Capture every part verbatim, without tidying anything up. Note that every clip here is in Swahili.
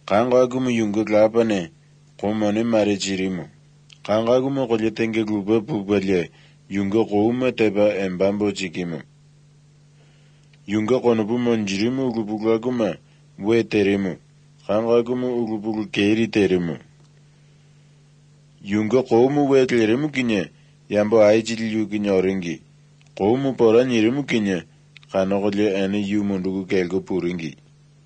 Kangagumu yungu glapane, kumone marechirimu. Kangagumu koletenge gluba bubalye, yungu koume teba embambo chikimu. Yungu konubu monjirimu ugubugaguma, we terimu. Kangagumu ugubugu keri terimu. Yungu koumu we klerimu kinye, yambo aichili yu kinye oringi. Koumu pora nyirimu kinye, kanogolye ane yu mundugu kelgo puringi.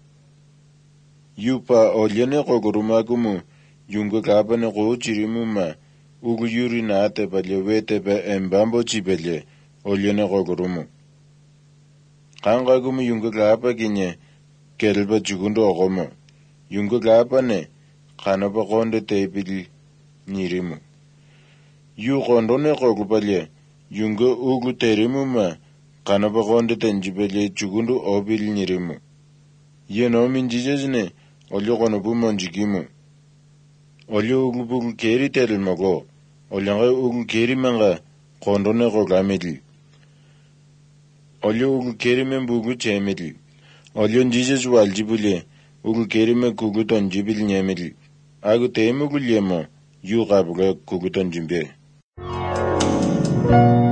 Yupa olyene kogurumagumu, yungu kapane kou chirimu ma, ugu yuri naate balye wetebe embambo chibelye, olyene kogurumu. Kangagumu yungu kapa kinye, kelba chugundu ogomo. Yungu kapane, kanaba konde tebili nyirimu. Yu kondone kogubalye, yungu ugu terimu ma, kanaba konde tenjibelye chugundu obili nyirimu. Yeno minjijezne, olyo konubu monjigimu. Olyo ugu bugu keri terilmago, olyanga ugu keri manga kondone kogamili. Olyo ugu keri membugu chemili. Olyo njijez waljibule, ugu keri me kuguton jibil nyemili. Agu temu gulyemo, yu kabuga kuguton jimbe.